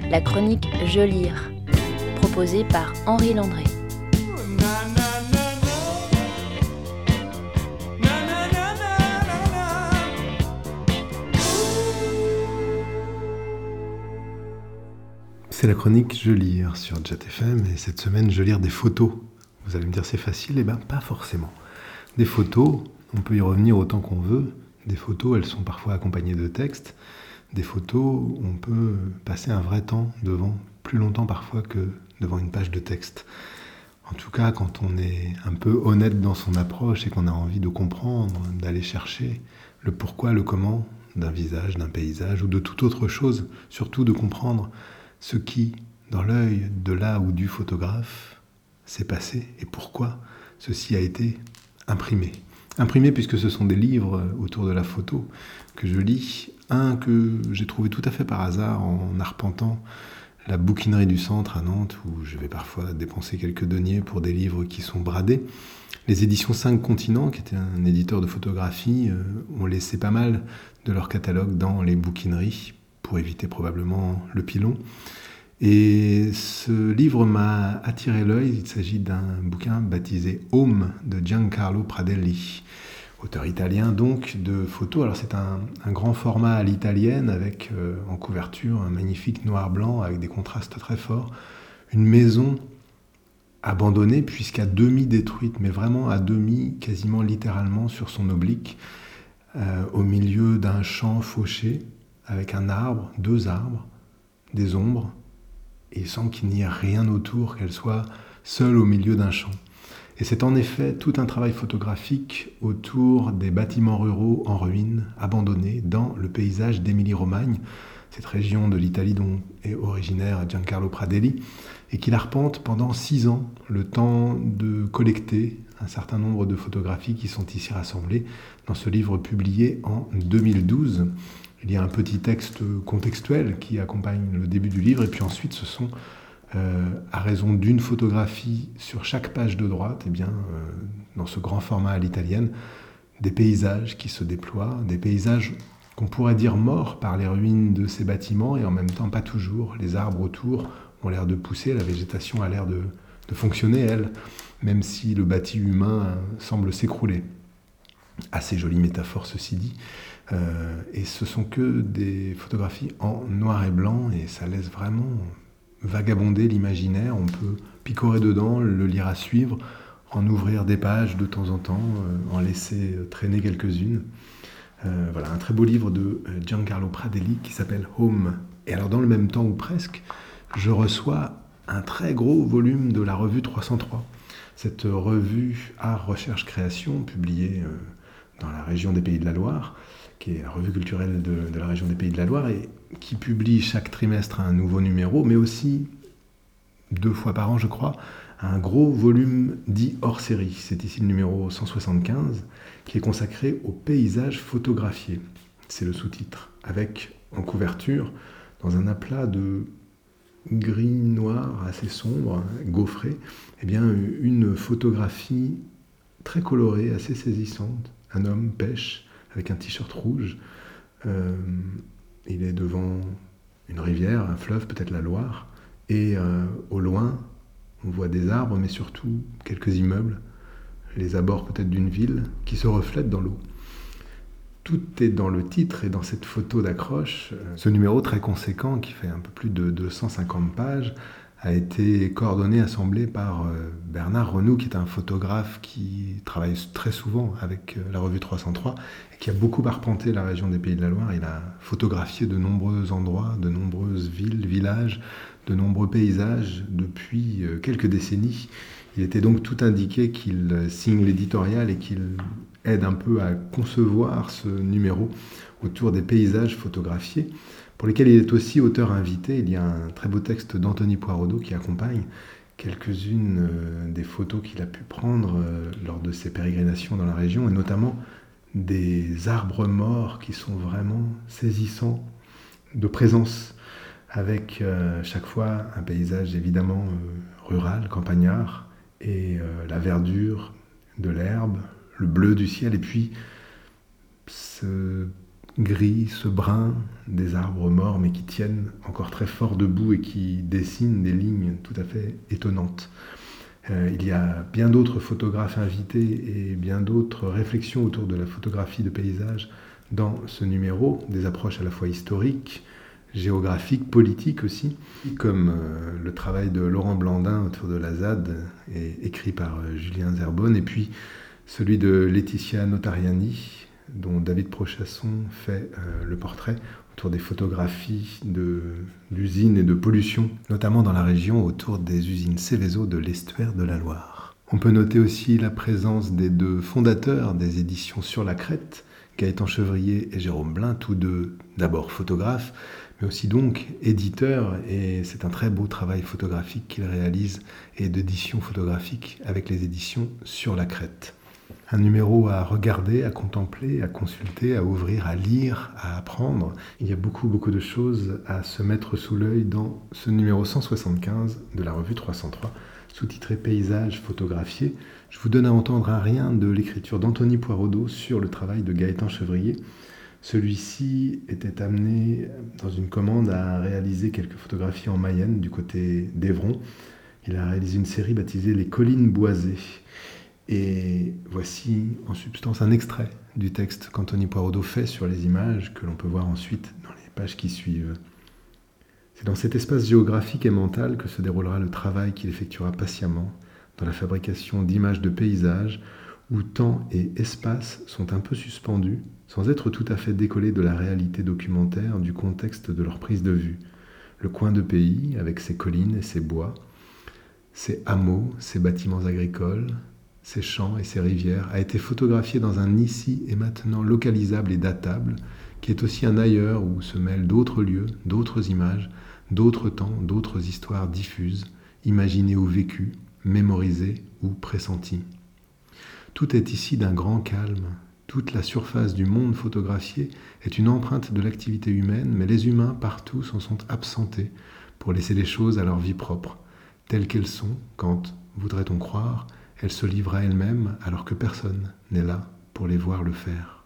la chronique Je lire, proposée par Henri Landré. C'est la chronique Je lire sur Jet FM et cette semaine je lire des photos. Vous allez me dire c'est facile, eh bien pas forcément. Des photos, on peut y revenir autant qu'on veut. Des photos, elles sont parfois accompagnées de textes. Des photos, on peut passer un vrai temps devant, plus longtemps parfois que devant une page de texte. En tout cas, quand on est un peu honnête dans son approche et qu'on a envie de comprendre, d'aller chercher le pourquoi, le comment d'un visage, d'un paysage ou de toute autre chose, surtout de comprendre ce qui, dans l'œil de là ou du photographe, s'est passé et pourquoi ceci a été imprimé. Imprimé puisque ce sont des livres autour de la photo que je lis. Un que j'ai trouvé tout à fait par hasard en arpentant la bouquinerie du centre à Nantes, où je vais parfois dépenser quelques deniers pour des livres qui sont bradés. Les éditions 5 Continents, qui était un éditeur de photographie, ont laissé pas mal de leur catalogue dans les bouquineries, pour éviter probablement le pilon. Et ce livre m'a attiré l'œil. Il s'agit d'un bouquin baptisé Home de Giancarlo Pradelli, auteur italien donc de photos. Alors c'est un grand format à l'italienne avec en couverture un magnifique noir-blanc avec des contrastes très forts. Une maison abandonnée puisqu'à demi détruite, mais vraiment à demi, quasiment littéralement sur son oblique, au milieu d'un champ fauché, avec un arbre, 2 arbres, des ombres, et sans qu'il n'y ait rien autour, qu'elle soit seule au milieu d'un champ. Et c'est en effet tout un travail photographique autour des bâtiments ruraux en ruine, abandonnés dans le paysage d'Émilie-Romagne, cette région de l'Italie dont est originaire Giancarlo Pradelli, et qu'il arpente pendant 6 ans, le temps de collecter un certain nombre de photographies qui sont ici rassemblées dans ce livre publié en 2012. Il y a un petit texte contextuel qui accompagne le début du livre, et puis ensuite ce sont, à raison d'une photographie sur chaque page de droite, dans ce grand format à l'italienne, des paysages qui se déploient, des paysages qu'on pourrait dire morts par les ruines de ces bâtiments, et en même temps pas toujours. Les arbres autour ont l'air de pousser, la végétation a l'air de fonctionner, elle, même si le bâti humain semble s'écrouler. Assez jolie métaphore, ceci dit. Et ce sont que des photographies en noir et blanc, et ça laisse vraiment vagabonder l'imaginaire. On peut picorer dedans, le lire à suivre, en ouvrir des pages de temps en temps, en laisser traîner quelques-unes. Voilà, un très beau livre de Giancarlo Pradelli qui s'appelle Home. Et alors dans le même temps, ou presque, je reçois un très gros volume de la revue 303. Cette revue Art, Recherche, Création, publiée dans la région des Pays de la Loire, qui est la revue culturelle de la région des Pays de la Loire, et qui publie chaque trimestre un nouveau numéro, mais aussi 2 fois par an, je crois, un gros volume dit hors série. C'est ici le numéro 175, qui est consacré aux paysages photographiés. C'est le sous-titre, avec en couverture, dans un aplat de gris-noir assez sombre, gaufré, une photographie très colorée, assez saisissante. Un homme pêche avec un t-shirt rouge. Il est devant une rivière, un fleuve, peut-être la Loire. Et au loin, on voit des arbres, mais surtout quelques immeubles, les abords peut-être d'une ville, qui se reflètent dans l'eau. Tout est dans le titre et dans cette photo d'accroche. Ce numéro très conséquent, qui fait un peu plus de 250 pages, a été coordonné, assemblé par Bernard Renou, qui est un photographe qui travaille très souvent avec la revue 303 et qui a beaucoup arpenté la région des Pays de la Loire. Il a photographié de nombreux endroits, de nombreuses villes, villages, de nombreux paysages depuis quelques décennies. Il était donc tout indiqué qu'il signe l'éditorial et qu'il aide un peu à concevoir ce numéro autour des paysages photographiés, pour lesquels il est aussi auteur invité. Il y a un très beau texte d'Anthony Poirodeau qui accompagne quelques-unes des photos qu'il a pu prendre lors de ses pérégrinations dans la région, et notamment des arbres morts qui sont vraiment saisissants de présence, avec chaque fois un paysage évidemment rural, campagnard, et la verdure de l'herbe, le bleu du ciel, et puis ce gris, ce brun des arbres morts mais qui tiennent encore très fort debout et qui dessinent des lignes tout à fait étonnantes. Il y a bien d'autres photographes invités et bien d'autres réflexions autour de la photographie de paysage dans ce numéro, des approches à la fois historiques, géographiques, politiques aussi, comme le travail de Laurent Blandin autour de la ZAD, écrit par Julien Zerbonne, et puis celui de Laetitia Notariani, dont David Prochasson fait le portrait autour des photographies d'usines et de pollution, notamment dans la région autour des usines Céveso de l'estuaire de la Loire. On peut noter aussi la présence des deux fondateurs des éditions Sur la Crête, Gaëtan Chevrier et Jérôme Blin, tous deux d'abord photographes, mais aussi donc éditeurs, et c'est un très beau travail photographique qu'ils réalisent et d'édition photographique avec les éditions Sur la Crête. Un numéro à regarder, à contempler, à consulter, à ouvrir, à lire, à apprendre. Il y a beaucoup de choses à se mettre sous l'œil dans ce numéro 175 de la revue 303, sous-titré Paysages photographiés. Je vous donne à entendre un rien de l'écriture d'Anthony Poiraudot sur le travail de Gaëtan Chevrier. Celui-ci était amené dans une commande à réaliser quelques photographies en Mayenne, du côté d'Évron. Il a réalisé une série baptisée Les Collines Boisées. Et voici en substance un extrait du texte qu'Anthony Poiraudot fait sur les images que l'on peut voir ensuite dans les pages qui suivent. C'est dans cet espace géographique et mental que se déroulera le travail qu'il effectuera patiemment dans la fabrication d'images de paysages où temps et espace sont un peu suspendus sans être tout à fait décollés de la réalité documentaire du contexte de leur prise de vue. Le coin de pays avec ses collines et ses bois, ses hameaux, ses bâtiments agricoles, ces champs et ces rivières, a été photographié dans un ici et maintenant localisable et datable, qui est aussi un ailleurs où se mêlent d'autres lieux, d'autres images, d'autres temps, d'autres histoires diffuses, imaginées ou vécues, mémorisées ou pressenties. Tout est ici d'un grand calme. Toute la surface du monde photographié est une empreinte de l'activité humaine, mais les humains partout s'en sont absentés pour laisser les choses à leur vie propre, telles qu'elles sont quand, voudrait-on croire, elles se livrent à elles-mêmes alors que personne n'est là pour les voir le faire.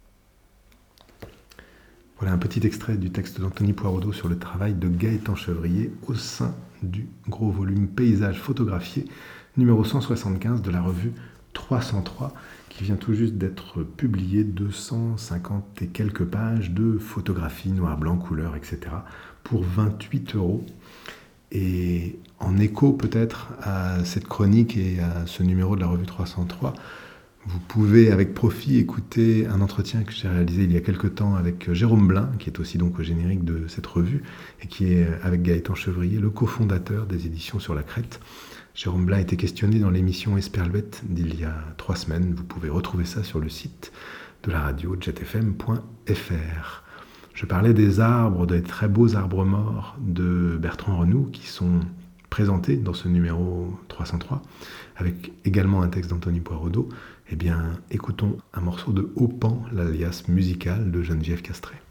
Voilà un petit extrait du texte d'Anthony Poiraudot sur le travail de Gaëtan Chevrier au sein du gros volume Paysages photographiés, numéro 175 de la revue 303, qui vient tout juste d'être publié, 250 et quelques pages de photographies noir, blanc, couleur, etc. pour 28 €. Et en écho peut-être à cette chronique et à ce numéro de la revue 303, vous pouvez avec profit écouter un entretien que j'ai réalisé il y a quelque temps avec Jérôme Blin, qui est aussi donc au générique de cette revue, et qui est avec Gaëtan Chevrier, le cofondateur des éditions Sur la Crête. Jérôme Blin a été questionné dans l'émission Esperluette d'il y a 3 semaines. Vous pouvez retrouver ça sur le site de la radio jetfm.fr. Je parlais des arbres, des très beaux arbres morts de Bertrand Renoux qui sont présentés dans ce numéro 303, avec également un texte d'Anthony Poiraudot. Eh bien, écoutons un morceau de Haut Pan, l'alias musical de Geneviève Castré.